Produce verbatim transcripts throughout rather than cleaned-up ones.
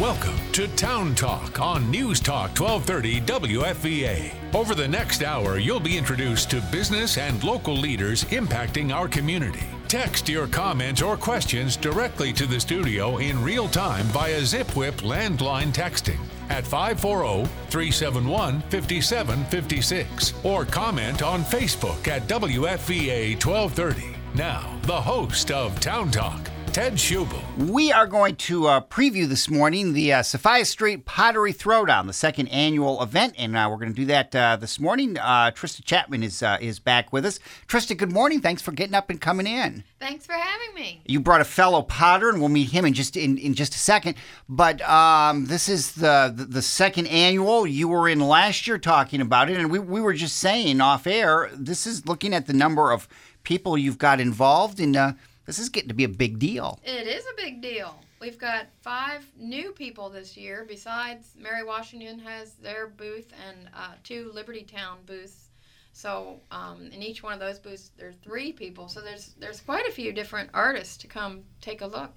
Welcome to Town Talk on News Talk twelve thirty W F V A. Over the next hour, you'll be introduced to business and local leaders impacting our community. Text your comments or questions directly to the studio in real time via ZipWhip landline texting at five four zero, three seven one, five seven five six or comment on Facebook at W F V A twelve thirty. Now, the host of Town Talk, Ted Schubel. We are going to uh, preview this morning the uh, Sophia Street Pottery Throwdown, the second annual event, and uh, we're going to do that uh, this morning. Uh, Trista Chapman is uh, is back with us. Trista, good morning. Thanks for getting up and coming in. Thanks for having me. You brought a fellow potter, and we'll meet him in just in, in just a second. But um, this is the, the the second annual. You were in last year talking about it, and we we were just saying off air. This is looking at the number of people you've got involved in. Uh, This is getting to be a big deal. It is a big deal. We've got five new people this year. Besides, Mary Washington has their booth and uh, two Liberty Town booths. So um, in each one of those booths, there's three people. So there's there's quite a few different artists to come take a look.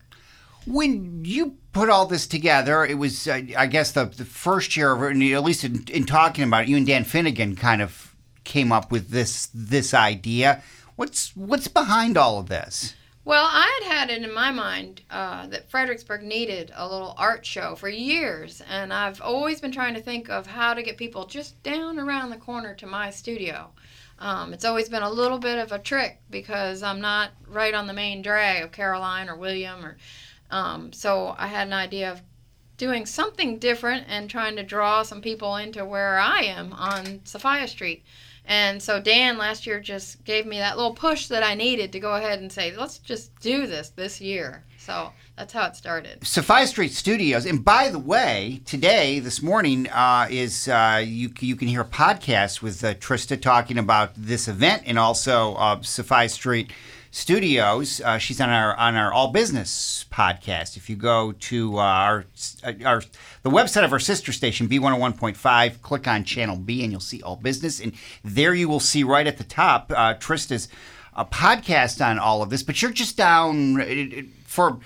When you put all this together, it was, uh, I guess, the, the first year, of, at least in, in talking about it, you and Dan Finnegan kind of came up with this this idea. What's what's behind all of this? Well, I had had it in my mind uh, that Fredericksburg needed a little art show for years, and I've always been trying to think of how to get people just down around the corner to my studio. Um, it's always been a little bit of a trick because I'm not right on the main drag of Caroline or William, or um, so I had an idea of doing something different and trying to draw some people into where I am on Sophia Street. And so Dan last year just gave me that little push that I needed to go ahead and say, let's just do this this year. So that's how it started. Sophia Street Studios. And by the way, today, this morning, uh, is uh, you you can hear a podcast with uh, Trista talking about this event and also uh, Sophia Street Studios. Uh, she's on our on our All Business podcast. If you go to uh, our our the website of our sister station, B one oh one point five, click on Channel B, and you'll see All Business. And there you will see right at the top uh, Trista's uh, podcast on all of this. But you're just down for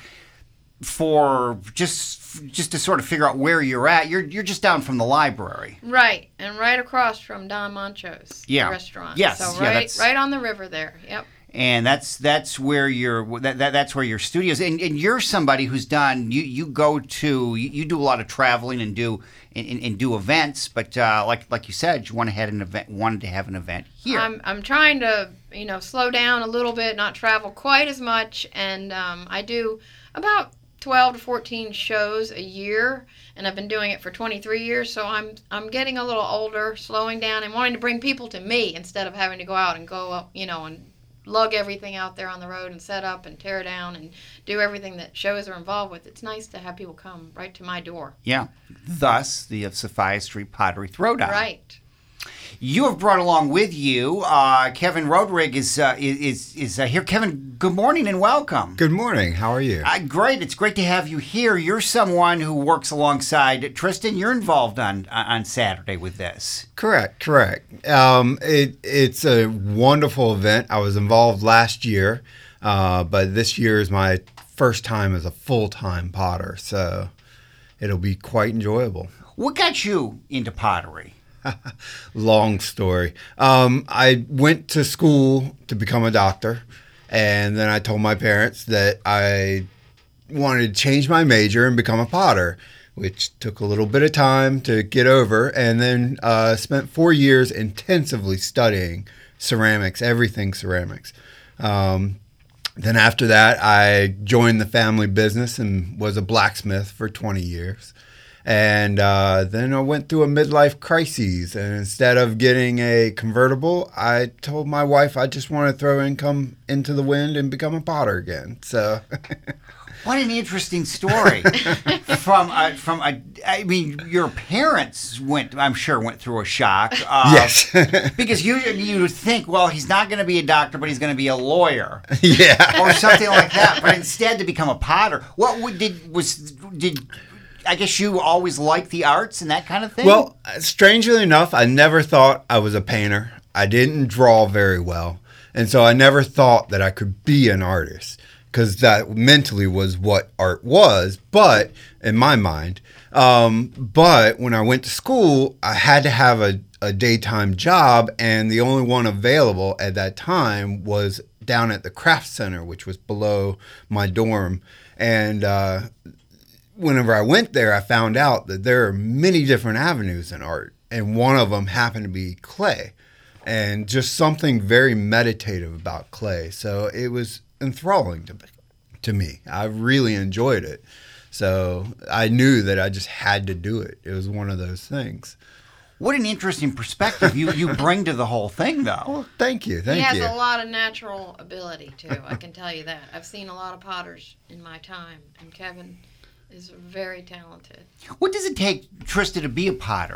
for just just to sort of figure out where you're at. You're you're just down from the library, right, and right across from Don Mancho's yeah. restaurant. Yes, so yeah, right that's... right on the river there. Yep. And that's that's where your that, that that's where your studios. And, and you're somebody who's done. You, you go to you, you do a lot of traveling and do and, and do events. But uh, like like you said, you wanted to have an event. Wanted to have an event here. I'm I'm trying to you know slow down a little bit, not travel quite as much, and um, I do about twelve to fourteen shows a year, and I've been doing it for twenty-three years. So I'm I'm getting a little older, slowing down, and wanting to bring people to me instead of having to go out and go up, you know, and lug everything out there on the road and set up and tear down and do everything that shows are involved with. It's nice to have people come right to my door. Yeah. Thus, the Sophia Street Pottery Throwdown. Right. You have brought along with you uh, Kevin Rodrig is uh, is is uh, here. Kevin, good morning and welcome. Good morning. How are you? Uh, great. It's great to have you here. You're someone who works alongside Tristan. You're involved on on Saturday with this. Correct. Correct. Um, it it's a wonderful event. I was involved last year, uh, but this year is my first time as a full-time potter, so it'll be quite enjoyable. What got you into pottery? Long story. Um, I went to school to become a doctor, and then I told my parents that I wanted to change my major and become a potter, which took a little bit of time to get over, and then uh, spent four years intensively studying ceramics, everything ceramics. Um, then after that, I joined the family business and was a blacksmith for twenty years. And uh, then I went through a midlife crisis, and instead of getting a convertible, I told my wife I just want to throw income into the wind and become a potter again. So, what an interesting story. from a, from a, I mean, your parents went, I'm sure, went through a shock. Uh, yes, because you you would think, well, he's not going to be a doctor, but he's going to be a lawyer, yeah, or something like that. But instead, to become a potter, what would, did was did. I guess you always liked the arts and that kind of thing? Well, strangely enough, I never thought I was a painter. I didn't draw very well. And so I never thought that I could be an artist. because that mentally was what art was, but in my mind. Um, but when I went to school, I had to have a, a daytime job, and the only one available at that time was down at the craft center, which was below my dorm. And uh, whenever I went there, I found out that there are many different avenues in art, and one of them happened to be clay, and just something very meditative about clay. So it was enthralling to, to me. I really enjoyed it. So I knew that I just had to do it. It was one of those things. What an interesting perspective you, you bring to the whole thing, though. Well, thank you. Thank he has you. a lot of natural ability, too. I can tell you that. I've seen a lot of potters in my time, and Kevin is very talented. What does it take, Trista, to be a potter?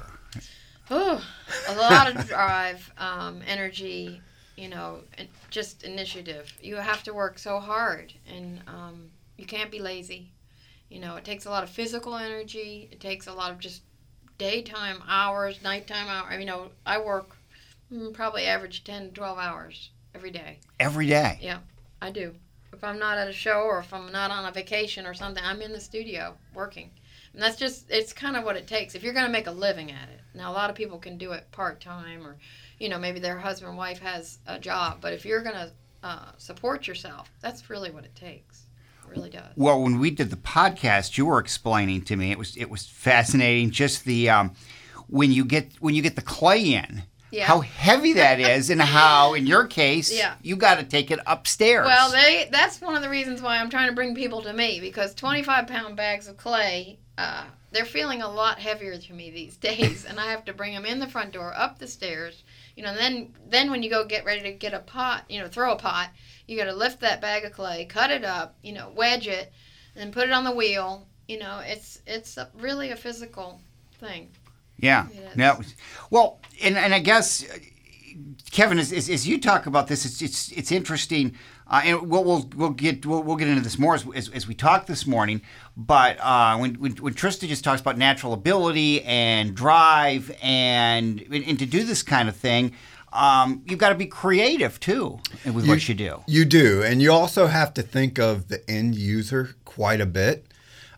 Oh, a lot of drive, um, energy, you know, and just initiative. You have to work so hard, and um, you can't be lazy. You know, it takes a lot of physical energy. It takes a lot of just daytime hours, nighttime hours. I mean, you know, I work mm, probably average ten, twelve hours every day. Every day? Yeah, I do. If I'm not at a show or if I'm not on a vacation or something, I'm in the studio working. And that's just, it's kind of what it takes if you're going to make a living at it. Now, a lot of people can do it part-time or, you know, maybe their husband or wife has a job. But if you're going to uh, support yourself, that's really what it takes. It really does. Well, when we did the podcast, you were explaining to me, it was it was fascinating, just the, um, when you get when you get the clay in, Yeah. how heavy that is and how, in your case, Yeah. you got to take it upstairs. Well, they that's one of the reasons why I'm trying to bring people to me, because twenty-five pound bags of clay, uh, they're feeling a lot heavier to me these days, and I have to bring them in the front door, up the stairs, you know, and then, then when you go get ready to get a pot, you know, throw a pot, you got to lift that bag of clay, cut it up, you know, wedge it, and put it on the wheel. You know, it's it's a, really a physical thing. Yeah. Yes. No. Well, and, and I guess, uh, Kevin, as, as, as you talk about this, it's it's it's interesting, uh, and we'll we'll we'll get we'll, we'll get into this more as, as, as we talk this morning. But uh, when, when when Trista just talks about natural ability and drive and and to do this kind of thing, um, you've got to be creative too with what you do. You do, and you also have to think of the end user quite a bit.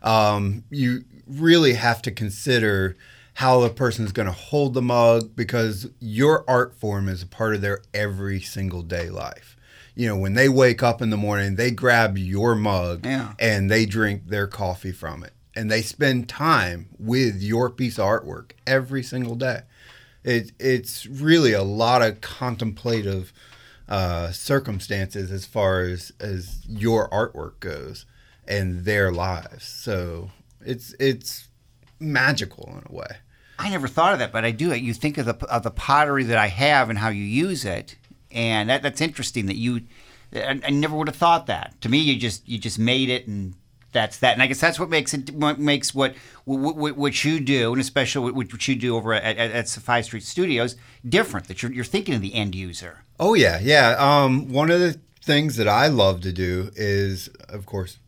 Um, you really have to consider how the person is going to hold the mug, because your art form is a part of their every single day life. You know, when they wake up in the morning, they grab your mug Yeah. and they drink their coffee from it. And they spend time with your piece of artwork every single day. It, it's really a lot of contemplative uh, circumstances as far as, as your artwork goes and their lives. So it's it's magical in a way. I never thought of that, but I do. You think of the of the pottery that I have and how you use it, and that that's interesting. That you, I, I never would have thought that. To me, you just you just made it, and that's that. And I guess that's what makes it what makes what what, what you do, and especially what, what you do over at, at, at Sophia Street Studios, different. That you're you're thinking of the end user. Oh yeah, yeah. Um, one of the things that I love to do is, of course,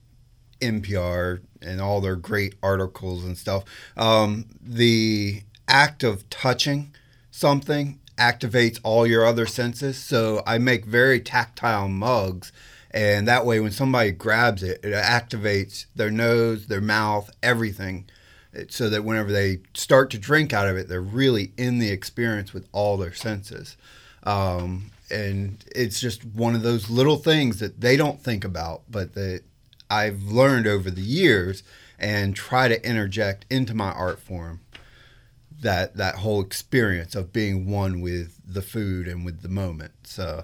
N P R and all their great articles and stuff. Um, the act of touching something activates all your other senses. So I make very tactile mugs, and that way when somebody grabs it, it activates their nose, their mouth, everything, so that whenever they start to drink out of it, they're really in the experience with all their senses. Um, and it's just one of those little things that they don't think about, but that I've learned over the years and try to interject into my art form, that that whole experience of being one with the food and with the moment. So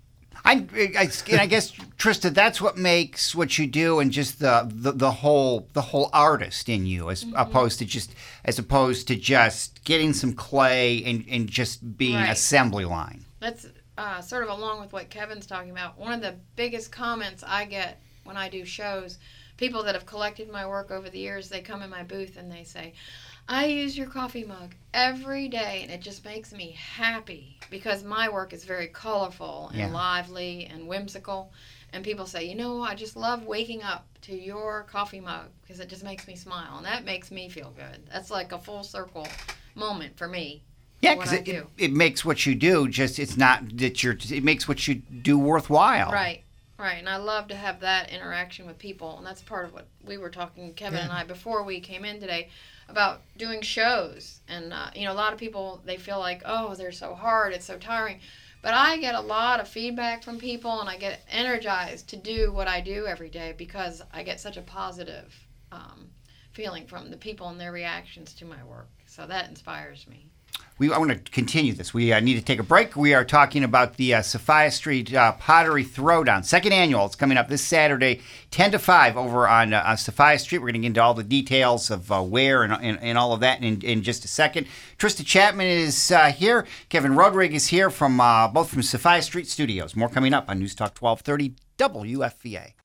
I, I, and I guess, Trista, that's what makes what you do and just the, the, the whole the whole artist in you, as mm-hmm. opposed to just as opposed to just getting some clay and, and just being Right. assembly line. That's uh, sort of along with what Kevin's talking about. One of the biggest comments I get when I do shows, people that have collected my work over the years, they come in my booth and they say, I use your coffee mug every day, and it just makes me happy because my work is very colorful and Yeah. lively and whimsical. And people say, you know, I just love waking up to your coffee mug because it just makes me smile, and that makes me feel good. That's like a full circle moment for me. Yeah, what because I it, do. it, it makes what you do just, it's not that you're, it makes what you do worthwhile. Right. Right, and I love to have that interaction with people, and that's part of what we were talking, Kevin yeah. and I, before we came in today, about doing shows. And, uh, you know, a lot of people, they feel like, oh, they're so hard, it's so tiring. But I get a lot of feedback from people, and I get energized to do what I do every day because I get such a positive um, feeling from the people and their reactions to my work. So that inspires me. We, I want to continue this. We uh, need to take a break. We are talking about the uh, Sophia Street uh, Pottery Throwdown, second annual. It's coming up this Saturday, ten to five, over on uh, Sophia Street. We're going to get into all the details of uh, where and, and, and all of that in, in just a second. Trista Chapman is uh, here. Kevin Rodrigue is here, from uh, both from Sophia Street Studios. More coming up on News Talk twelve thirty W F V A.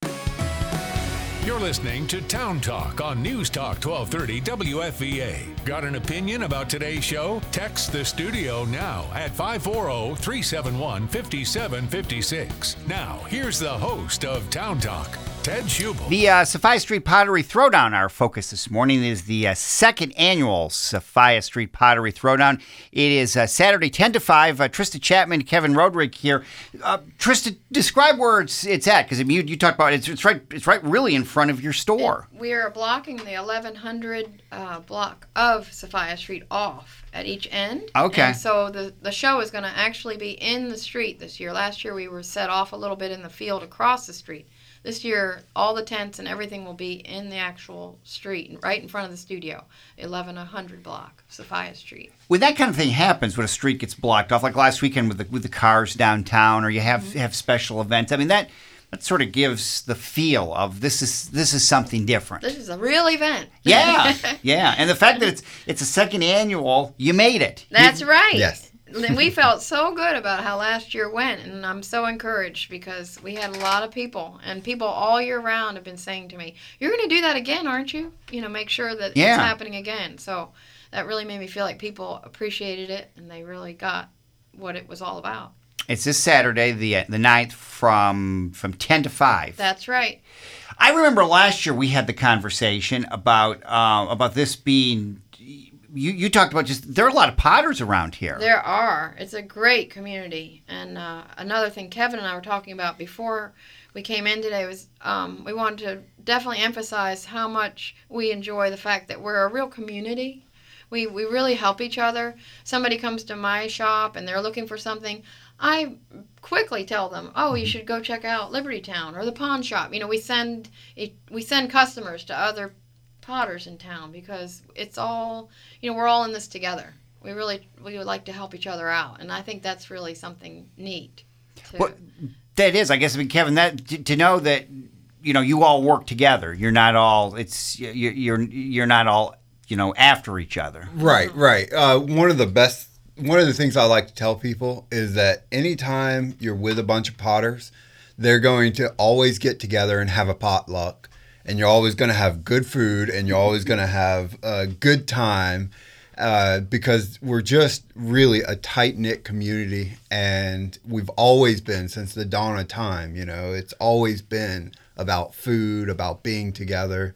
You're listening to Town Talk on News Talk twelve thirty W F V A. Got an opinion about today's show? Text the studio now at five four zero, three seven one, five seven five six. Now, here's the host of Town Talk, Ted Schubel. The uh, Sophia Street Pottery Throwdown, our focus this morning, is the uh, second annual Sophia Street Pottery Throwdown. It is uh, Saturday, ten to five. Uh, Trista Chapman, Kevin Rodrigue here. Uh, Trista, describe where it's it's at, because I mean, you, you talked about it. It's, it's right. It's right, really in front of your store. It, we are blocking the eleven hundred uh, block of Sophia Street off at each end. Okay. And so the the show is going to actually be in the street this year. Last year we were set off a little bit in the field across the street. This year, all the tents and everything will be in the actual street, right in front of the studio, eleven hundred block, Sophia Street. When that kind of thing happens, when a street gets blocked off, like last weekend with the with the cars downtown, or you have mm-hmm. have special events, I mean, that that sort of gives the feel of this is this is something different. This is a real event. Yeah, yeah, and the fact that it's it's a second annual, you made it. That's you, right. Yes. And we felt so good about how last year went, and I'm so encouraged because we had a lot of people, and people all year round have been saying to me, "You're going to do that again, aren't you? You know, make sure that yeah. it's happening again." So that really made me feel like people appreciated it, and they really got what it was all about. It's this Saturday, the the ninth, from from ten to five. That's right. I remember last year we had the conversation about uh, about this being. You, you talked about just, there are a lot of potters around here. There are. It's a great community. And uh, another thing Kevin and I were talking about before we came in today was um, we wanted to definitely emphasize how much we enjoy the fact that we're a real community. We, we really help each other. Somebody comes to my shop and they're looking for something, I quickly tell them, oh, you should go check out Liberty Town or the pawn shop. You know, we send we send customers to other potters in town because it's all, you know, we're all in this together. We really we would like to help each other out, and I think that's really something neat. To, well, that is, I guess, I mean, Kevin, that to, to know that, you know, you all work together. You're not all it's you're you're, you're not all, you know, after each other. Right, right. Uh, one of the best, one of the things I like to tell people is that anytime you're with a bunch of potters, they're going to always get together and have a potluck. And you're always going to have good food, and you're always going to have a good time uh, because we're just really a tight-knit community, and we've always been since the dawn of time. You know, it's always been about food, about being together.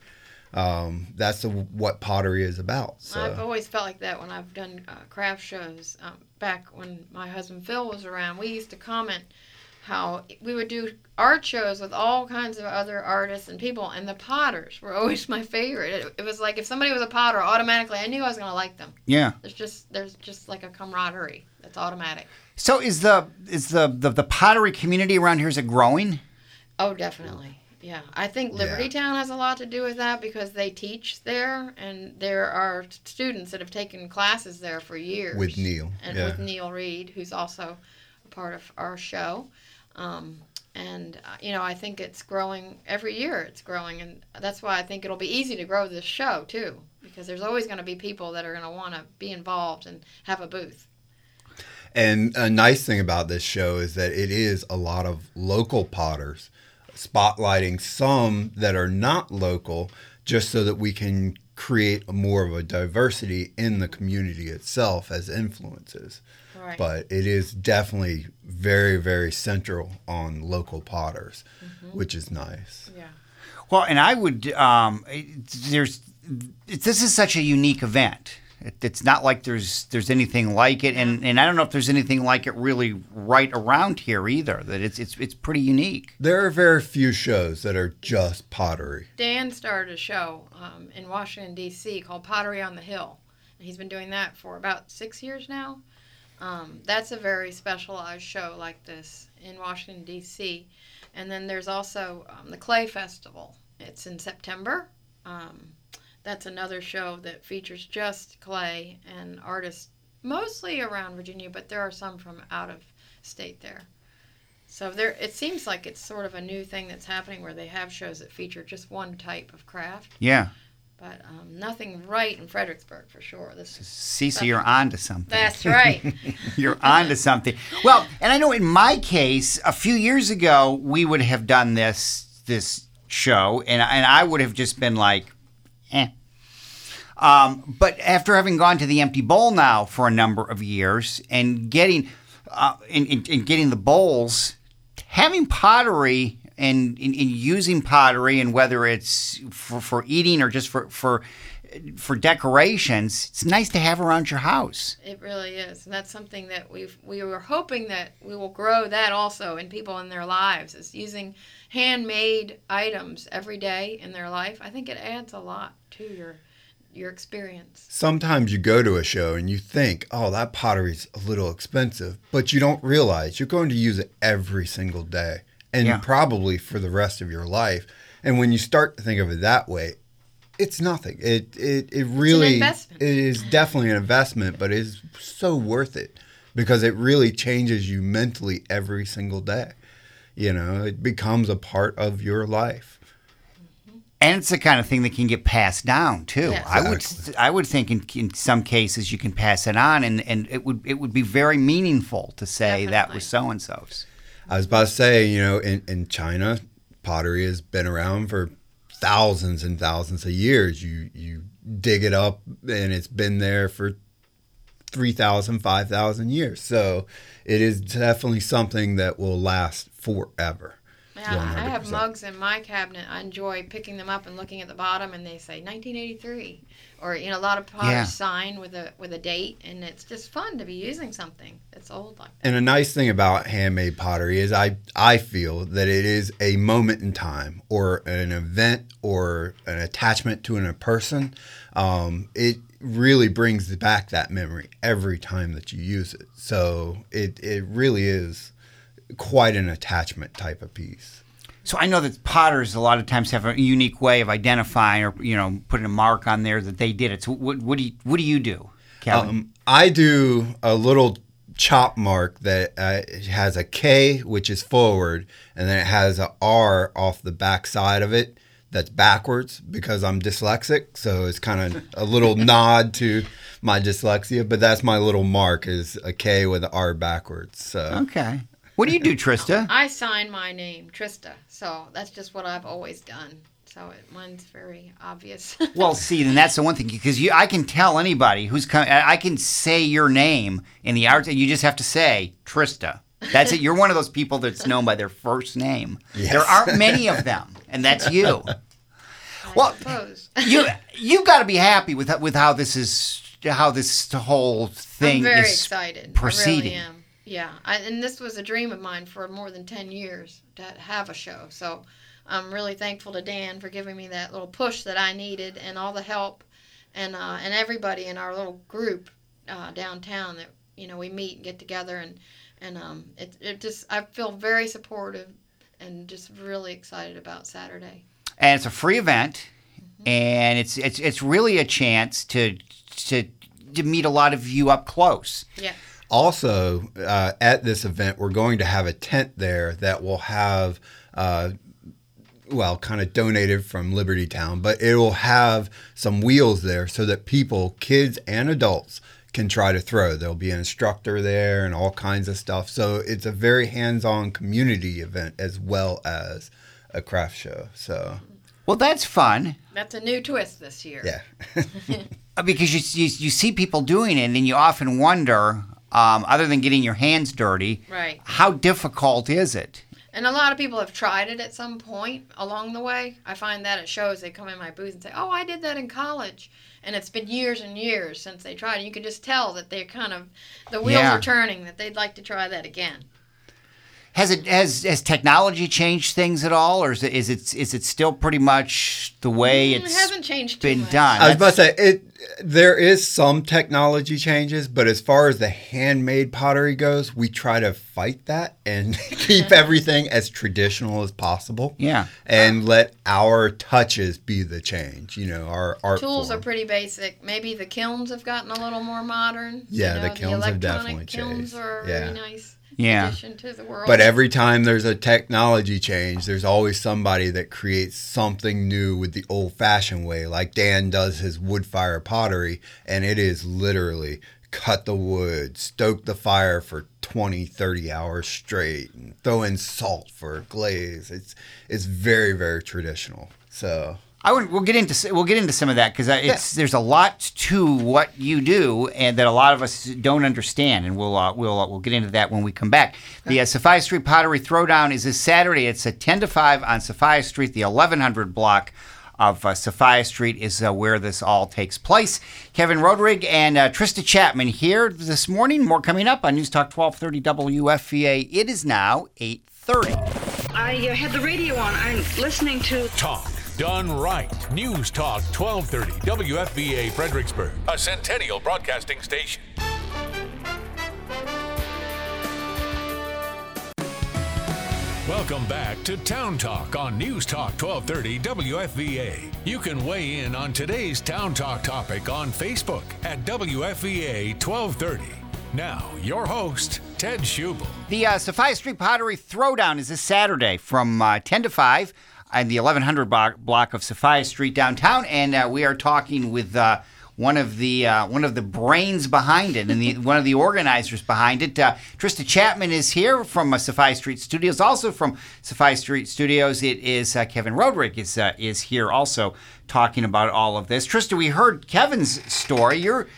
Um, that's a, what pottery is about. So. I've always felt like that when I've done uh, craft shows. Um, back when my husband Phil was around, we used to comment how we would do art shows with all kinds of other artists and people, and the potters were always my favorite. It, it was like if somebody was a potter, automatically I knew I was going to like them. Yeah. There's just there's just like a camaraderie that's automatic. So is the is the the, the pottery community around here, is it growing? Oh, definitely. Yeah. I think Liberty yeah. Town has a lot to do with that because they teach there, and there are students that have taken classes there for years. With Neil. And yeah. with Neil Reed, who's also a part of our show. Um, and, uh, you know, I think it's growing every year. It's growing. And that's why I think it'll be easy to grow this show, too, because there's always going to be people that are going to want to be involved and have a booth. And a nice thing about this show is that it is a lot of local potters, spotlighting some that are not local, just so that we can create more of a diversity in the community itself as influences. Right. But it is definitely very, very central on local potters, mm-hmm. which is nice. Yeah. Well, and I would, um, it, there's, it, this is such a unique event. It, it's not like there's there's anything like it, and, and I don't know if there's anything like it really right around here either. That it's it's it's pretty unique. There are very few shows that are just pottery. Dan started a show um, in Washington, D C called Pottery on the Hill. And he's been doing that for about six years now. Um, that's a very specialized show like this in Washington, D C And then there's also um, the Clay Festival. It's in September. Um, that's another show that features just clay and artists mostly around Virginia, but there are some from out of state there. So there, it seems like it's sort of a new thing that's happening where they have shows that feature just one type of craft. Yeah. But um, nothing right in Fredericksburg for sure. This is Cece, you're on to something. That's right. You're on to something. Well, and I know in my case, a few years ago, we would have done this this show, and, and I would have just been like, eh. Um, but after having gone to the Empty Bowl now for a number of years and getting uh, and, and, and getting the bowls, having pottery and in, in using pottery, and whether it's for, for eating or just for, for for decorations, it's nice to have around your house. It really is. And that's something that we've we were hoping that we will grow that also in people in their lives, is using handmade items every day in their life. I think it adds a lot to your your experience. Sometimes you go to a show and you think, oh, that pottery's a little expensive, but you don't realize you're going to use it every single day. And Yeah. probably for the rest of your life. And when you start to think of it that way, it's nothing. It it, it really investment. It is definitely an investment, but it is so worth it because it really changes you mentally every single day. You know, it becomes a part of your life. And it's the kind of thing that can get passed down too. Yes. I would I would think in, in some cases you can pass it on, and, and it would it would be very meaningful to say that Definitely. was so and so's. I was about to say, you know, in, in China, pottery has been around for thousands and thousands of years. You you dig it up, and it's been there for three thousand, five thousand years. So it is definitely something that will last forever. Yeah, I one hundred have percent. mugs in my cabinet. I enjoy picking them up and looking at the bottom, and they say nineteen eighty-three, or you know, a lot of potters Yeah. sign with a with a date, and it's just fun to be using something that's old like that. And a nice thing about handmade pottery is I, I feel that it is a moment in time or an event or an attachment to a person. Um, it really brings back that memory every time that you use it. So it, it really is quite an attachment type of piece. So I know that potters a lot of times have a unique way of identifying or you know putting a mark on there that they did it. So what, what do you what do you do, Kevin? Um, I do a little chop mark that uh, has a K, which is forward, and then it has a R off the back side of it that's backwards because I'm dyslexic. So it's kind of a little nod to my dyslexia, but that's my little mark is a K with an R backwards. So Okay. What do you do, Trista? I sign my name, Trista, so that's just what I've always done. So it, mine's very obvious. Well, see, then that's the one thing because you, I can tell anybody who's coming. I can say your name in the art, and you just have to say Trista. That's it. You're one of those people that's known by their first name. Yes. There aren't many of them, and that's you. I Well, suppose. you you've got to be happy with with how this is how this whole thing I'm very is excited. proceeding. I really am. Yeah, I, and this was a dream of mine for more than ten years to have a show. So I'm really thankful to Dan for giving me that little push that I needed and all the help and uh, and everybody in our little group uh, downtown that, you know, we meet and get together. And, and um, it, it just, I feel very supportive and just really excited about Saturday. And it's a free event, and it's it's it's really a chance to to to meet a lot of you up close. Yeah. Also, uh, at this event, we're going to have a tent there that will have, uh, well, kind of donated from Liberty Town, but it will have some wheels there so that people, kids and adults, can try to throw. There'll be an instructor there and all kinds of stuff. So it's a very hands-on community event as well as a craft show. So, Well, that's fun. That's a new twist this year. yeah. Because you, you you see people doing it, and you often wonder, um, other than getting your hands dirty, Right. how difficult is it? And a lot of people have tried it at some point along the way. I find that at shows, they come in my booth and say, oh, I did that in college. And it's been years and years since they tried it. You can just tell that they're kind of, the wheels Yeah. are turning, that they'd like to try that again. Has it has has technology changed things at all, or is it is it is it still pretty much the way Mm, it's it hasn't changed too been much. done? I was about to say it. There is some technology changes, but as far as the handmade pottery goes, we try to fight that and keep everything as traditional as possible. Yeah. and let our touches be the change. You know, our art Tools form. are pretty basic. Maybe the kilns have gotten a little more modern. Yeah, you the know, kilns have electronic definitely kilns changed. are a Yeah. very nice Yeah. addition to the world. But every time there's a technology change, there's always somebody that creates something new with the old-fashioned way. Like Dan does his wood fire pottery, and it is literally cut the wood, stoke the fire for twenty, thirty hours straight, and throw in salt for glaze. It's it's very, very traditional. So I would, we'll get into we'll get into some of that because it's there's a lot to what you do and that a lot of us don't understand, and we'll uh, we'll uh, we'll get into that when we come back. The uh, Sophia Street Pottery Throwdown is this Saturday. It's at ten to five on Sophia Street. The eleven hundred block of uh, Sophia Street is uh, where this all takes place. Kevin Rodrig and uh, Trista Chapman here this morning. More coming up on News Talk twelve thirty W F V A. It is now eight thirty. I uh, had the radio on. I'm listening to Talk done right. News Talk twelve thirty W F V A Fredericksburg, a Centennial Broadcasting station. Welcome back to Town Talk on News Talk twelve thirty W F V A. You can weigh in on today's Town Talk topic on Facebook at W F V A twelve thirty. Now, your host, Ted Schubel. The uh, Sophia Street Pottery Throwdown is this Saturday from uh, ten to five on the eleven hundred block, block of Sophia Street downtown, and uh, we are talking with uh, one of the uh, one of the brains behind it and the, one of the organizers behind it. Uh, Trista Chapman is here from uh, Sophia Street Studios. Also from Sophia Street Studios, it is uh, Kevin Rodrig is uh, is here also talking about all of this. Trista, we heard Kevin's story. You're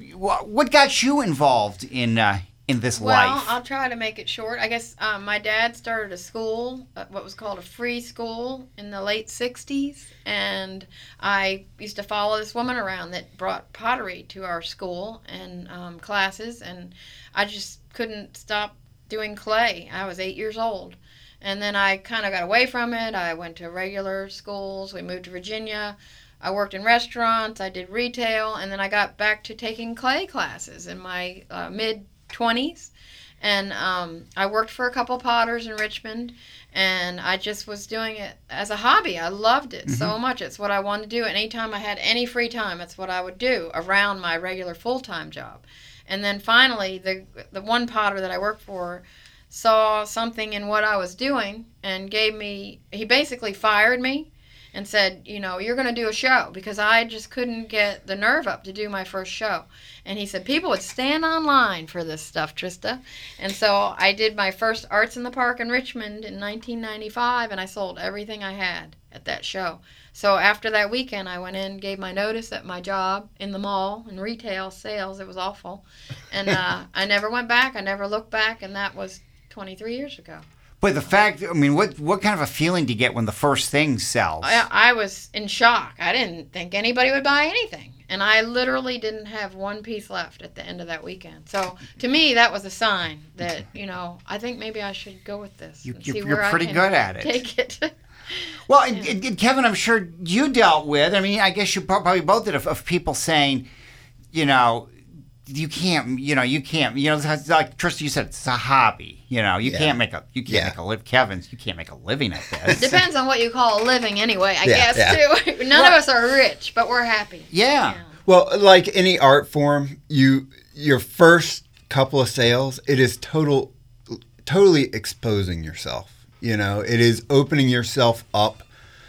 what got you involved in uh, in this Well, life? I'll try to make it short. I guess um, my dad started a school, uh, what was called a free school, in the late sixties, and I used to follow this woman around that brought pottery to our school and um, classes, and I just couldn't stop doing clay. I was eight years old. And then I kind of got away from it. I went to regular schools. We moved to Virginia. I worked in restaurants. I did retail. And then I got back to taking clay classes in my uh, mid-twenties. And um, I worked for a couple potters in Richmond. And I just was doing it as a hobby. I loved it mm-hmm. so much. It's what I wanted to do. And anytime I had any free time, it's what I would do around my regular full-time job. And then finally, the the one potter that I worked for saw something in what I was doing and gave me, he basically fired me and said, you know, you're going to do a show, because I just couldn't get the nerve up to do my first show. And he said, people would stand online for this stuff, Trista. And so I did my first Arts in the Park in Richmond in nineteen ninety-five, and I sold everything I had at that show. So after that weekend, I went in, gave my notice at my job in the mall, in retail sales. It was awful. And uh, I never went back. I never looked back, and that was twenty-three years ago. But the fact, I mean, what what kind of a feeling do you get when the first thing sells? I, I was in shock. I didn't think anybody would buy anything. And I literally didn't have one piece left at the end of that weekend. So to me, that was a sign that, you know, I think maybe I should go with this. You, and you're see you're where pretty I can good at it. Take it. Well, and, and, and Kevin, I'm sure you dealt with, I mean, I guess you probably both did, of, of people saying, you know, you can't, you know, you can't, you know, like Trista, you said, it's a hobby. You know, you Yeah. can't make a, you can't Yeah. make a live. Kevin's, you can't make a living at this. Depends on what you call a living anyway, I Yeah, guess, yeah. too. None of us are rich, but we're happy. Yeah. Well, like any art form, you your first couple of sales, it is total, totally exposing yourself. You know, it is opening yourself up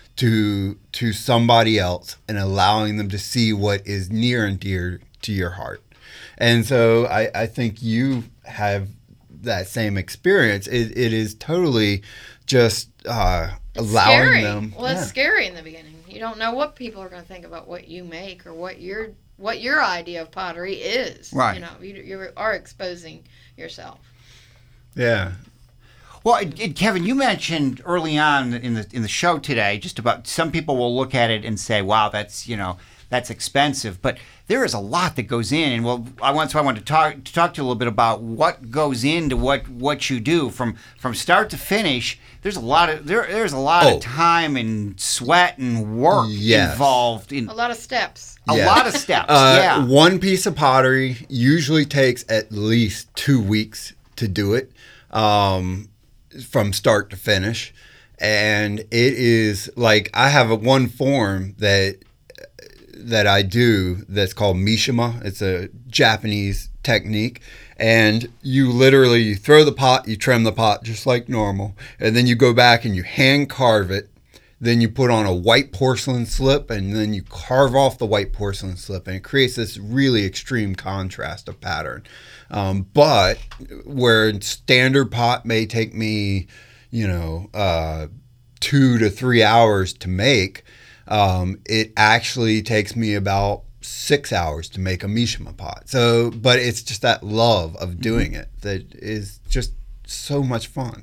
to to somebody else and allowing them to see what is near and dear to your heart. And so I, I think you have that same experience. It, it is totally just uh, It's allowing scary. them. Well, it's yeah. scary in the beginning. You don't know what people are going to think about what you make or what your what your idea of pottery is. Right. You know, you, you are exposing yourself. Yeah. Well, and, and Kevin, you mentioned early on in the in the show today just about some people will look at it and say, "Wow, that's you know that's expensive," but there is a lot that goes in. And well, I want so I want to talk to talk to you a little bit about what goes into what what you do from from start to finish. There's a lot of there there's a lot Oh. of time and sweat and work Yes. involved in A lot of steps. a Yeah. lot of steps. Uh, yeah. One piece of pottery usually takes at least two weeks to do it, um, from start to finish. And it is like I have a one form that that I do that's called mishima. It's a Japanese technique. And you literally you throw the pot, you trim the pot just like normal, and then you go back and you hand carve it. Then you put on a white porcelain slip, and then you carve off the white porcelain slip, and it creates this really extreme contrast of pattern. Um, but where standard pot may take me, you know, uh, two to three hours to make, um, it actually takes me about six hours to make a mishima pot. So, but it's just that love of doing it that is just so much fun.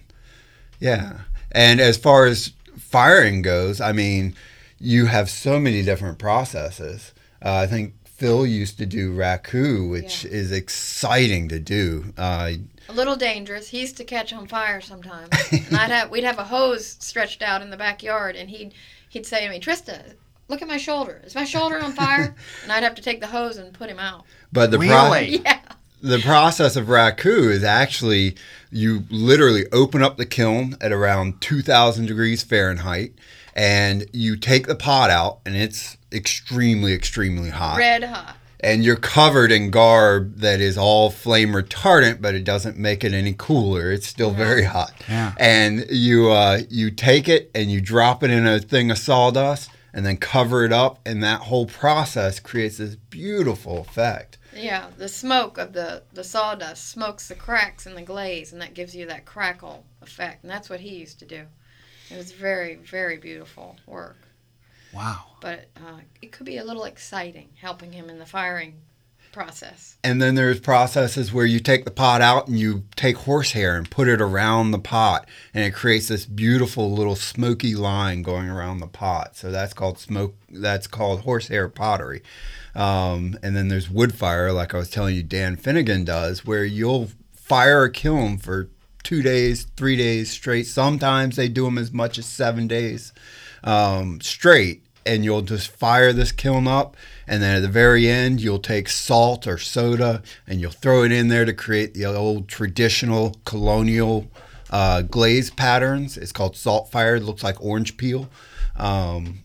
Yeah. And as far as firing goes, I mean, you have so many different processes. Uh, I think Phil used to do raku, which Yeah. is exciting to do. Uh, A little dangerous. He used to catch on fire sometimes, and I'd have we'd have a hose stretched out in the backyard, and he'd he'd say to me, "Trista, look at my shoulder. Is my shoulder on fire?" And I'd have to take the hose and put him out. but the pro- Really? Yeah. the process of raku is actually you literally open up the kiln at around two thousand degrees Fahrenheit, and you take the pot out, and it's extremely, extremely hot. Red hot. And you're covered in garb that is all flame retardant, but it doesn't make it any cooler. It's still very hot. Yeah. And you uh, you take it and you drop it in a thing of sawdust and then cover it up, and that whole process creates this beautiful effect. Yeah, the smoke of the, the sawdust smokes the cracks in the glaze, and that gives you that crackle effect. And that's what he used to do. It was very, very beautiful work. Wow. But uh, it could be a little exciting helping him in the firing process. And then there's processes where you take the pot out and you take horsehair and put it around the pot, and it creates this beautiful little smoky line going around the pot. So that's called smoke. That's called horsehair pottery. Um, and then there's wood fire, like I was telling you, Dan Finnegan does, where you'll fire a kiln for two days, three days straight. Sometimes they do them as much as seven days um, straight. And you'll just fire this kiln up, and then at the very end, you'll take salt or soda, and you'll throw it in there to create the old traditional colonial uh, glaze patterns. It's called salt fire. It looks like orange peel. Um,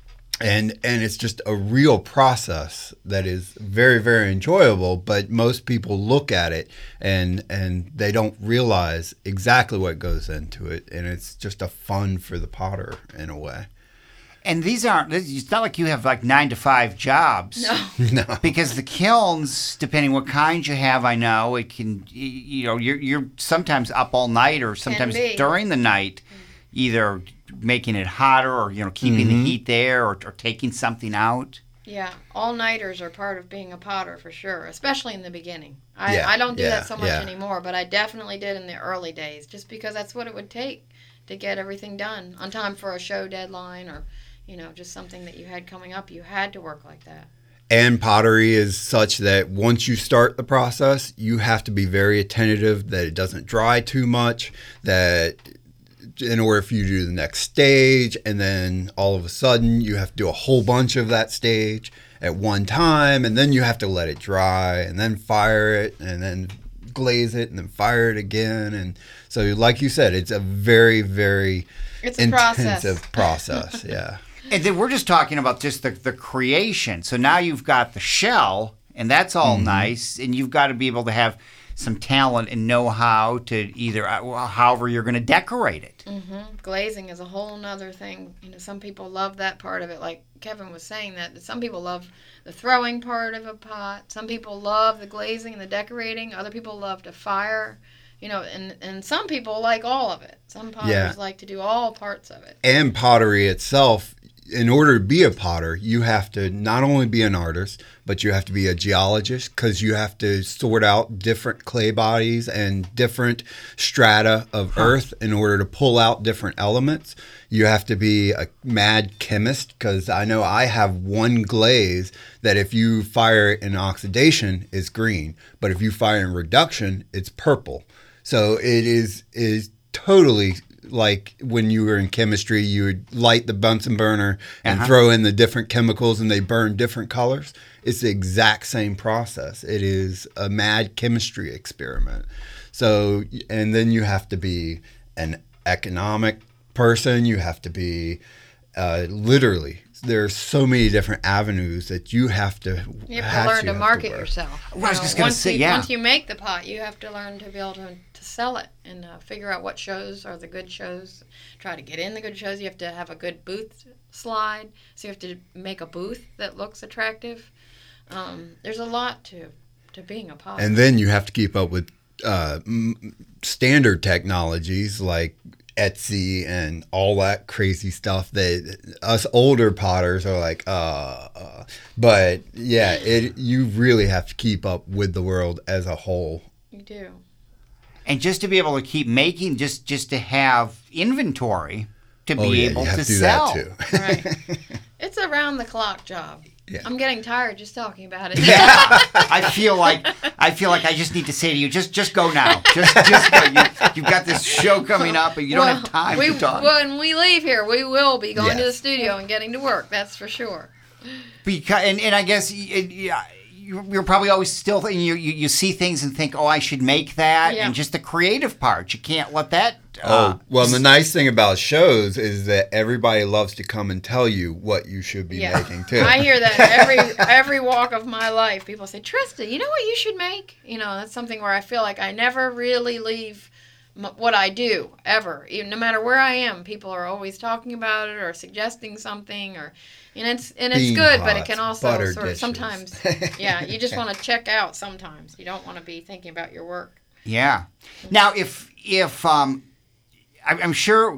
and and it's just a real process that is very, very enjoyable, but most people look at it and and they don't realize exactly what goes into it, and it's just a fun for the potter in a way. And these aren't, it's not like you have like nine to five jobs. No. No. Because the kilns, depending what kind you have, I know, it can, y- you know, you're, you're sometimes up all night or sometimes be. during the night, either making it hotter or, you know, keeping Mm-hmm. the heat there or, or taking something out. Yeah, all-nighters are part of being a potter for sure, especially in the beginning. I, Yeah, I don't do yeah, that so much yeah. anymore, but I definitely did in the early days, just because that's what it would take to get everything done on time for a show deadline or, you know, just something that you had coming up. You had to work like that. And pottery is such that once you start the process, you have to be very attentive that it doesn't dry too much, that in order for you to do the next stage, and then all of a sudden you have to do a whole bunch of that stage at one time, and then you have to let it dry, and then fire it, and then glaze it, and then fire it again. And so, like you said, it's a very, very It's a process. intensive process. Yeah. And then we're just talking about just the, the creation. So now you've got the shell, and that's all nice, and you've got to be able to have some talent and know-how to either, uh, however you're going to decorate it. Mm-hmm. Glazing is a whole nother thing. You know, some people love that part of it. Like Kevin was saying, that some people love the throwing part of a pot. Some people love the glazing and the decorating. Other people love to fire. You know, and, and some people like all of it. Some potters Yeah. like to do all parts of it. And pottery itself, in order to be a potter, you have to not only be an artist, but you have to be a geologist because you have to sort out different clay bodies and different strata of huh. earth in order to pull out different elements. You have to be a mad chemist because I know I have one glaze that if you fire it in oxidation, is green, but if you fire in reduction, it's purple. So it is is totally like when you were in chemistry, you would light the Bunsen burner and uh-huh. throw in the different chemicals and they burn different colors. It's the exact same process. It is a mad chemistry experiment. So, and then you have to be an economic person. You have to be uh, literally. There's so many different avenues that you have to. You have to learn to market yourself. Well, I was just going to say, you, yeah. Once you make the pot, you have to learn to be able to, to sell it and uh, figure out what shows are the good shows. Try to get in the good shows. You have to have a good booth slide. So you have to make a booth that looks attractive. Um, there's a lot to to being a pot. And then you have to keep up with uh, m- standard technologies like Etsy and all that crazy stuff that us older potters are like, uh, uh. But yeah, it you really have to keep up with the world as a whole. You do. And just to be able to keep making, just just to have inventory to be oh, yeah, able you have to, to do sell. That too. Right. It's a round the clock job. Yeah. I'm getting tired just talking about it. Yeah. I feel like I feel like I just need to say to you, just just go now. Just just go. You, you've got this show coming up, and you don't well, have time we, to talk. When we leave here, we will be going yes. to the studio and getting to work. That's for sure. Because and, and I guess it, yeah, you're probably always still thinking, you, you you see things and think, oh, I should make that, yeah. and just the creative part, you can't let that. Uh, oh well, the nice thing about shows is that everybody loves to come and tell you what you should be yeah. making too. I hear that every every walk of my life. People say, Trista, you know what you should make? You know, that's something where I feel like I never really leave m- what I do ever. Even no matter where I am, people are always talking about it or suggesting something, or and it's and it's Bean good, pots, but it can also butter sort of dishes. sometimes, yeah, you just want to check out. Sometimes you don't want to be thinking about your work. Yeah. Now, if if um, I, I'm sure.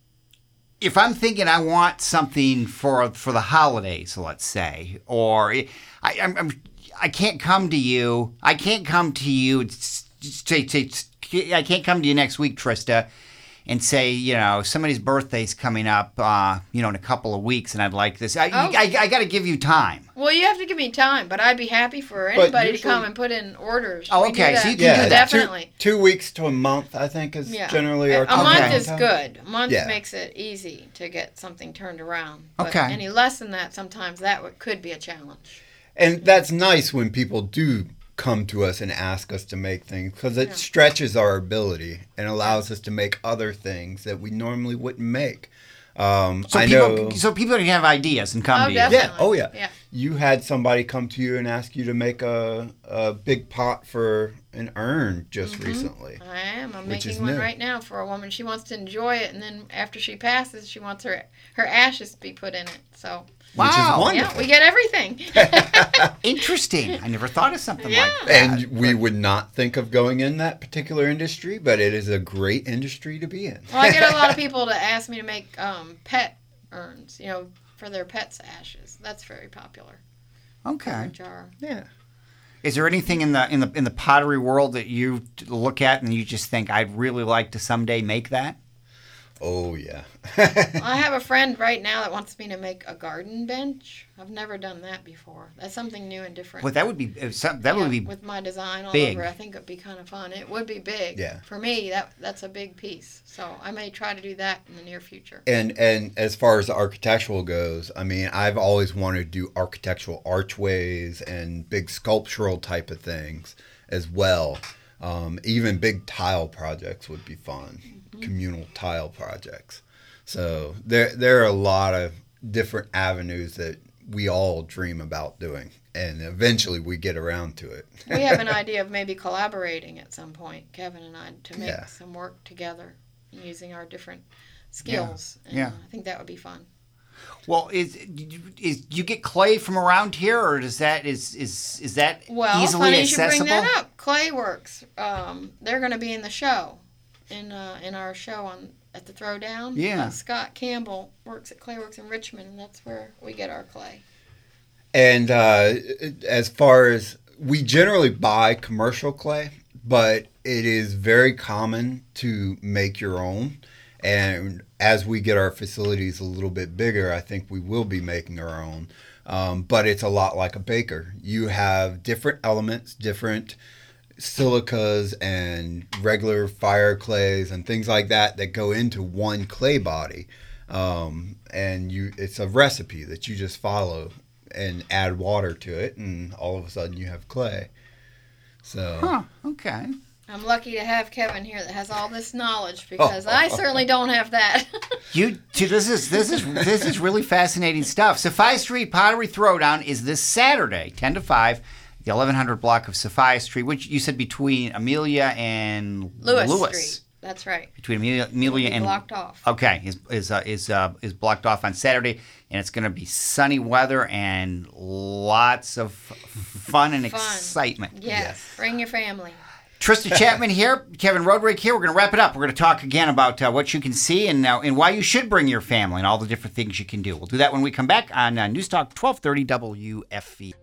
If I'm thinking I want something for for the holidays, let's say, or I, I'm, I'm I can't come to you. I can't come to you. Say, say, I can't come to you next week, Trista, and say, you know, somebody's birthday's coming up, uh, you know, in a couple of weeks, and I'd like this. I, Oh. I, I got to give you time. Well, you have to give me time, but I'd be happy for anybody usually- to come and put in orders. Oh, We do okay, that. so you can yeah, do that. Definitely. Two, two weeks to a month, I think, is Yeah. generally a, our a time. month Okay. is good. A month Yeah. makes it easy to get something turned around. But Okay. any less than that, sometimes that would, could be a challenge. And that's nice when people do come to us and ask us to make things because it Yeah. stretches our ability and allows us to make other things that we normally wouldn't make. Um, So I people, know. so people can have ideas and come Oh, to you. definitely. Yeah. Oh, yeah. Yeah. You had somebody come to you and ask you to make a, a big pot for an urn just Mm-hmm. recently. I am. I'm Which is making one new. right now for a woman. She wants to enjoy it, and then after she passes, she wants her her ashes to be put in it. So Which is Wow. wonderful. yeah, we get everything. Interesting. I never thought of something Yeah. like that. And we would not think of going in that particular industry, but it is a great industry to be in. Well, I get a lot of people to ask me to make um, pet urns, you know, for their pets' ashes. That's very popular. Okay. Jar. Yeah. Is there anything in the in the in the pottery world that you look at and you just think I'd really like to someday make that? Oh, yeah. I have a friend right now that wants me to make a garden bench. I've never done that before. That's something new and different. Well, that would be uh, some- that Yeah, would be with my design all big. over. I think it'd be kind of fun. It would be big. Yeah. For me, that that's a big piece. So I may try to do that in the near future. And and as far as the architectural goes, I mean, I've always wanted to do architectural archways and big sculptural type of things as well. Um, even big tile projects would be fun, mm-hmm. communal tile projects. So there there are a lot of different avenues that we all dream about doing, and eventually we get around to it. We have an idea of maybe collaborating at some point, Kevin and I, to make Yeah. some work together using our different skills. And Yeah. I think that would be fun. Well, is is do you get clay from around here, or does that is is is that Well, easily funny accessible? you should bring that up. Clayworks, um, they're going to be in the show, in uh, in our show on at the Throwdown. Yeah. Uh, Scott Campbell works at Clayworks in Richmond, and that's where we get our clay. And uh, as far as we generally buy commercial clay, but it is very common to make your own. And as we get our facilities a little bit bigger, I think we will be making our own. Um, but it's a lot like a baker. You have different elements, different silicas and regular fire clays and things like that that go into one clay body. Um, and you, it's a recipe that you just follow and add water to it, and all of a sudden you have clay. So, Huh, okay. I'm lucky to have Kevin here that has all this knowledge because I certainly don't have that. You, too, this is this is this is really fascinating stuff. Sophia Street Pottery Throwdown is this Saturday, ten to five, the eleven hundred block of Sophia Street, which you said between Amelia and Lewis, Lewis. Street. That's right. Between Amelia, Amelia and blocked off. Okay, is is uh, is uh, is blocked off on Saturday, and it's going to be sunny weather and lots of fun and Fun. excitement. Yes. Yes. Bring your family. Trista Chapman here, Kevin Roderick here. We're going to wrap it up. We're going to talk again about uh, what you can see and uh, and why you should bring your family and all the different things you can do. We'll do that when we come back on uh, News Talk twelve thirty W F E.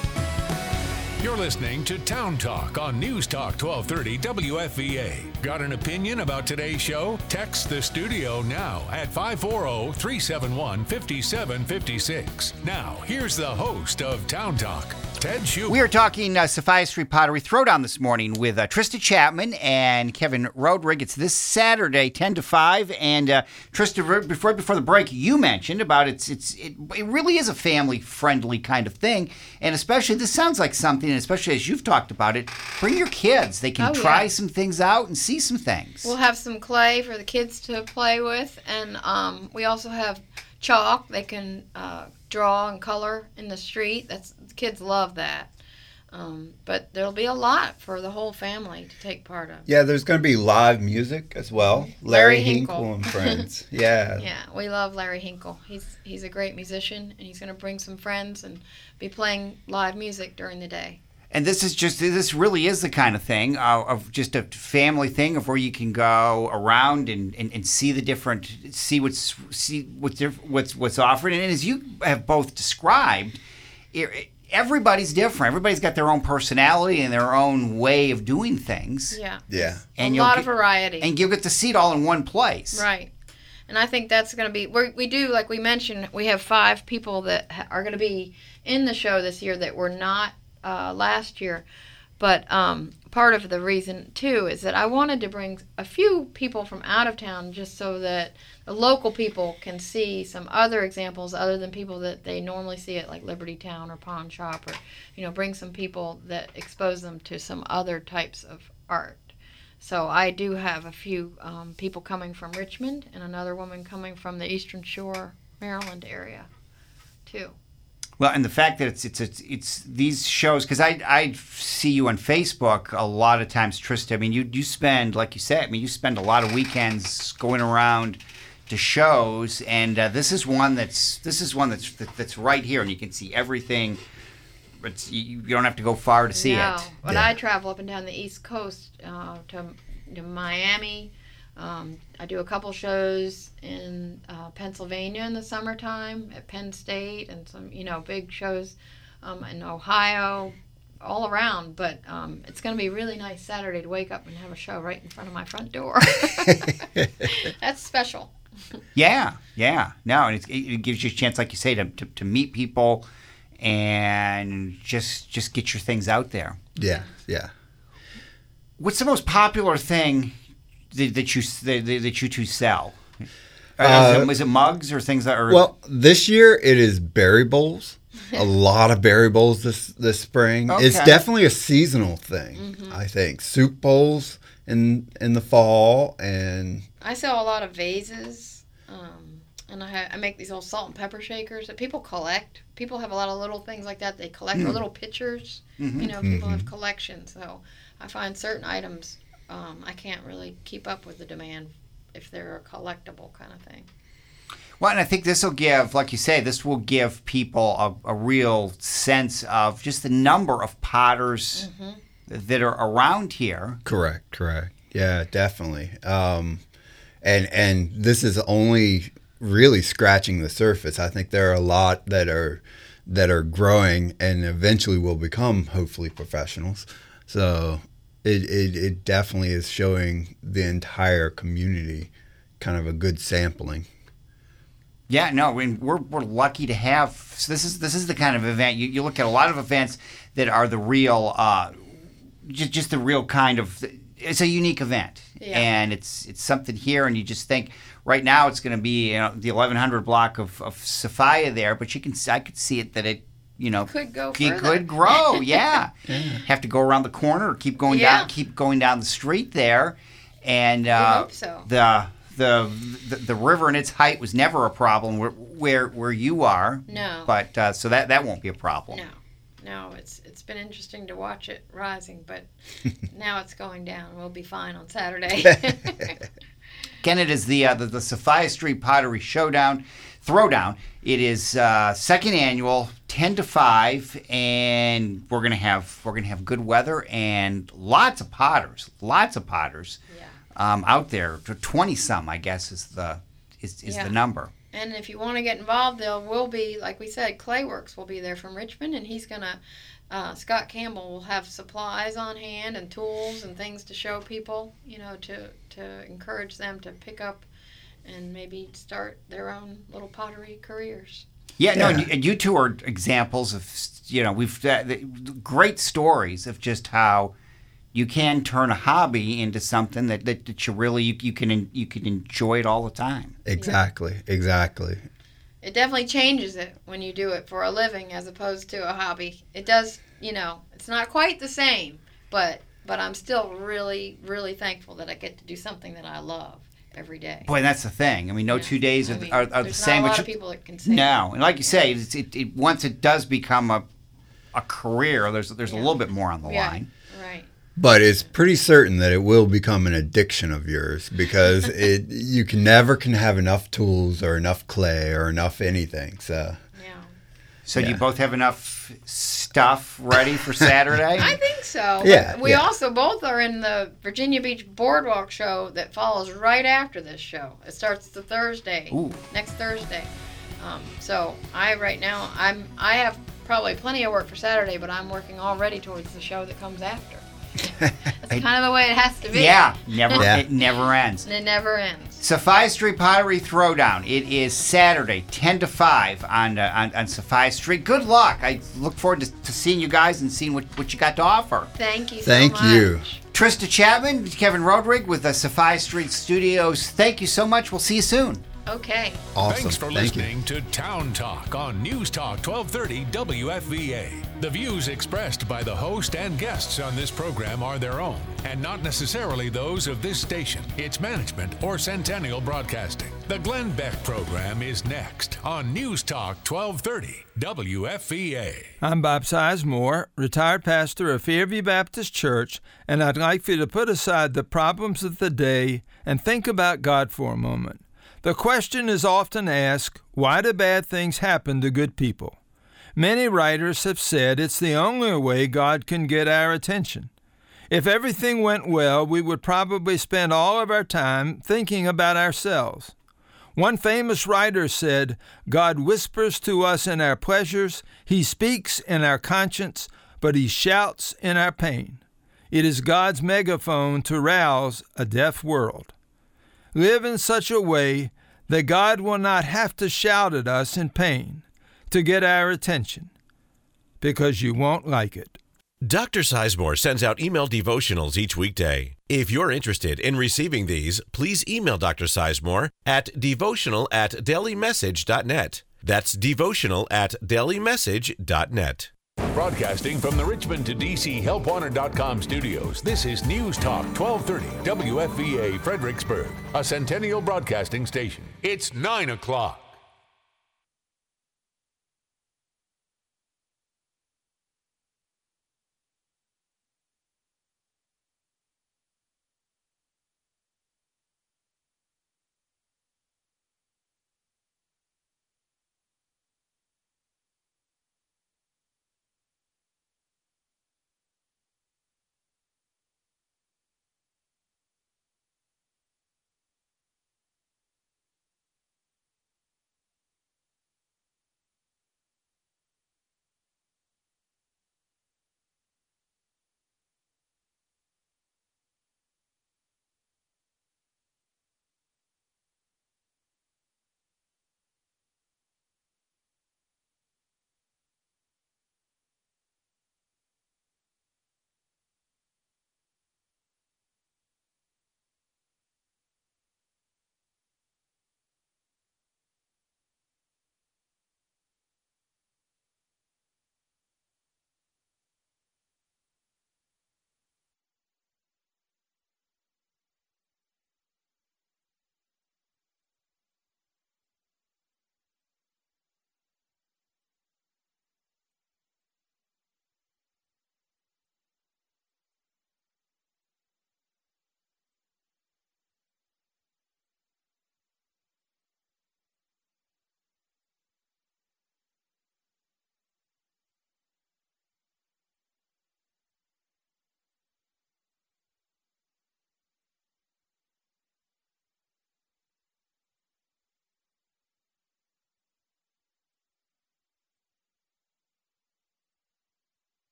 You're listening to Town Talk on News Talk twelve thirty W F E A. Got an opinion about today's show? Text the studio now at five four zero, three seven one, five seven five six. Now, here's the host of Town Talk, Ted Schubert. We are talking uh, Sophia Street Pottery Throwdown this morning with uh, Trista Chapman and Kevin Roderick. It's this Saturday, ten to five. And uh, Trista, before before the break, you mentioned about it's it's it, it really is a family friendly kind of thing, and especially this sounds like something, and especially as you've talked about it, bring your kids. They can Oh, try yeah. some things out and see some things. We'll have some clay for the kids to play with, and um, we also have chalk. They can uh, draw and color in the street. That's the kids love that. Um, but there'll be a lot for the whole family to take part of. yeah, there's going to be live music as well. Larry Larry, Hinkle. Hinkle and friends. Yeah. Yeah, we love Larry Hinkle. He's he's a great musician, and he's going to bring some friends and be playing live music during the day. And this is just, this really is the kind of thing uh, of just a family thing of where you can go around and, and, and see the different, see what's, see what's, diff- what's, what's offered. And as you have both described, it, everybody's different. Everybody's got their own personality and their own way of doing things. Yeah. Yeah. And a you'll lot get- of variety. And you'll get to see it all in one place. Right. And I think that's going to be, we're, we do, like we mentioned, we have five people that ha- are going to be in the show this year that were not uh, last year. But um, part of the reason, too, is that I wanted to bring a few people from out of town just so that the local people can see some other examples other than people that they normally see at like Liberty Town or Pawn Shop, or, you know, bring some people that expose them to some other types of art. So I do have a few um, people coming from Richmond and another woman coming from the Eastern Shore, Maryland area, too. Well, and the fact that it's it's it's, it's these shows, because I I see you on Facebook a lot of times, Trista. I mean, you you spend, like you said, I mean, you spend a lot of weekends going around to shows, and uh, this is one that's this is one that's that's right here, and you can see everything. But you, you don't have to go far to see no, it. but Yeah. I travel up and down the East Coast uh, to, to Miami. Um, I do a couple shows in uh, Pennsylvania in the summertime at Penn State, and some, you know, big shows um, in Ohio, all around. But um, it's going to be really nice Saturday to wake up and have a show right in front of my front door. That's special. Yeah, yeah. No, and it's, it, it gives you a chance, like you say, to, to to meet people and just just get your things out there. Yeah. Yeah. What's the most popular thing that, that you that, that you two sell? Uh, Uh, is, it, is it mugs or things that are? Well, this year it is berry bowls. A lot of berry bowls this this spring. It's Okay. definitely a seasonal thing. I think soup bowls in in the fall, and I sell a lot of vases, um, and I, ha- I make these old salt and pepper shakers that people collect. People have a lot of little things like that they collect, or little pitchers. You know, people have collections. So I find certain items um, I can't really keep up with the demand if they're a collectible kind of thing. Well, and I think this will give, like you say, this will give people a, a real sense of just the number of potters that are around here. correct, correct. Yeah, definitely. Um, And and this is only really scratching the surface. I think there are a lot that are that are growing and eventually will become hopefully professionals. So it, it, it definitely is showing the entire community kind of a good sampling. Yeah, no, I mean, we're we're lucky to have. So this is this is the kind of event you, you look at a lot of events that are the real, uh, just just the real kind of. It's a unique event, Yeah. and it's it's something here, and you just think right now it's going to be you know the eleven hundred block of, of Sophia there, but you can I could see it that it you know Could go it further. could grow, yeah. Have to go around the corner or keep going Yeah. down keep going down the street there, and uh, hope so. the. The, the the river and its height was never a problem where where, where you are. No. But uh, so that, that won't be a problem. No, no, it's it's been interesting to watch it rising, but now it's going down. We'll be fine on Saturday. Again, it is the, uh, the the Sophia Street Pottery Showdown, Throwdown. It is uh, second annual, ten to five, and we're gonna have we're gonna have good weather and lots of potters, lots of potters. Yeah. Um, out there, twenty some, I guess, is the is, is Yeah. the number. And if you want to get involved, there will be, like we said, Clayworks will be there from Richmond, and he's gonna. Uh, Scott Campbell will have supplies on hand and tools and things to show people, you know, to to encourage them to pick up and maybe start their own little pottery careers. Yeah, no, Yeah. and you, and you two are examples of, you know, we've uh, the, great stories of just how you can turn a hobby into something that, that, that you really you, you can you can enjoy it all the time. Exactly, exactly. It definitely changes it when you do it for a living as opposed to a hobby. It does, you know, it's not quite the same, but but I'm still really, really thankful that I get to do something that I love every day. Boy, that's the thing. I mean, no Yeah. two days I are, mean, are, are the there's same. not a lot but of you- people that can say No, and like you Yeah. say, it's, it, it once it does become a a career, there's there's a Yeah. little bit more on the Yeah. line. Right. But it's pretty certain that it will become an addiction of yours because it you can never can have enough tools or enough clay or enough anything. So Yeah. So do you Yeah. both have enough stuff ready for Saturday? I think so. Yeah, But we yeah. also both are in the Virginia Beach Boardwalk show that follows right after this show. It starts the Thursday, Ooh. next Thursday. Um, so I right now I'm I have probably plenty of work for Saturday, but I'm working already towards the show that comes after. That's kind of the way it has to be. Yeah, never Yeah. it never ends. And it never ends. Sophia Street Pottery Throwdown. It is Saturday, ten to five on uh, on, on Sophia Street. Good luck. I look forward to, to seeing you guys and seeing what, what you got to offer. Thank you so Thank much. you. Trista Chapman, Kevin Rodrigue with the Sophia Street Studios. Thank you so much. We'll see you soon. Okay. awesome. Thanks for Thank you. listening to Town Talk on News Talk twelve thirty W F V A. The views expressed by the host and guests on this program are their own and not necessarily those of this station, its management, or Centennial Broadcasting. The Glenn Beck program is next on News Talk twelve thirty W F V A. I'm Bob Sizemore, retired pastor of Fairview Baptist Church, and I'd like for you to put aside the problems of the day and think about God for a moment. The question is often asked, why do bad things happen to good people? Many writers have said it's the only way God can get our attention. If everything went well, we would probably spend all of our time thinking about ourselves. One famous writer said, God whispers to us in our pleasures, He speaks in our conscience, but He shouts in our pain. It is God's megaphone to rouse a deaf world. Live in such a way that God will not have to shout at us in pain to get our attention, because you won't like it. Doctor Sizemore sends out email devotionals each weekday. If you're interested in receiving these, please email Doctor Sizemore at devotional at daily message dot net. That's devotional at daily message dot net. Broadcasting from the Richmond to D C help wanted dot com studios, this is News Talk twelve thirty W F V A Fredericksburg, a Centennial Broadcasting station. It's nine o'clock.